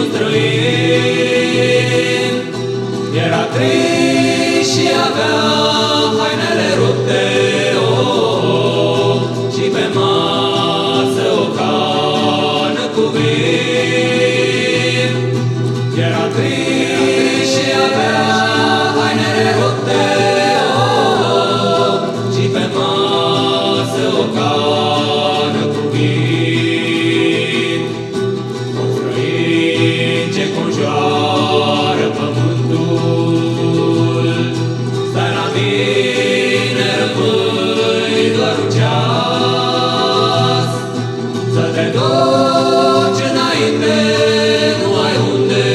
un străin. Era trist și avea hainele rupte, și pe masă o cană cu vin. Era trist și avea hainele rupte, și pe masă o cană cu vin. Un străin ce conjoară pământul, stai la mine, rămâi doar un ceas. Să te duci înainte, nu ai unde,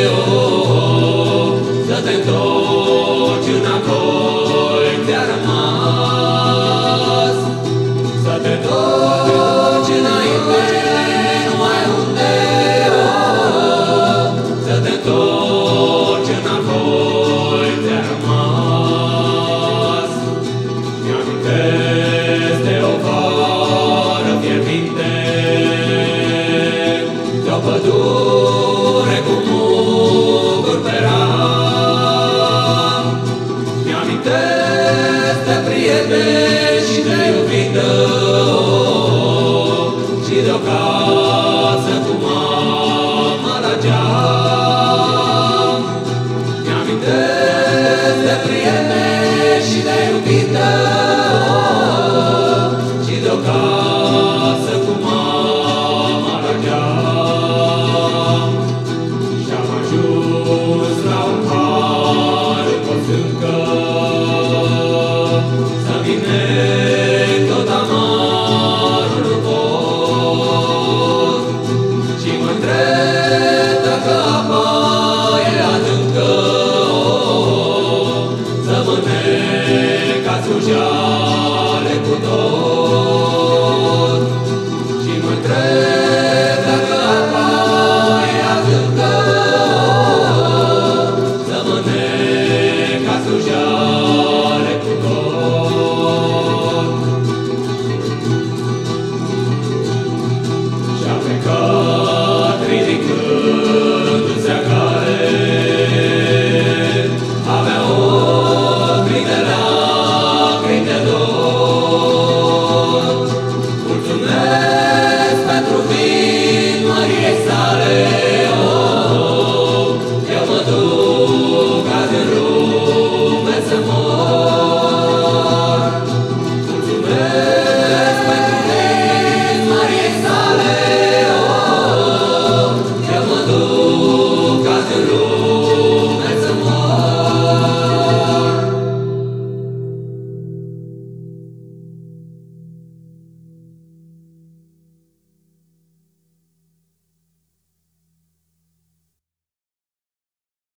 să te întorci înapoi, ți-a rămas. Să te duci înainte, nu ai unde, să te întorci înapoi, ți-a rămas. Mi-amintesc de o vară fierbinte, de o pădure cu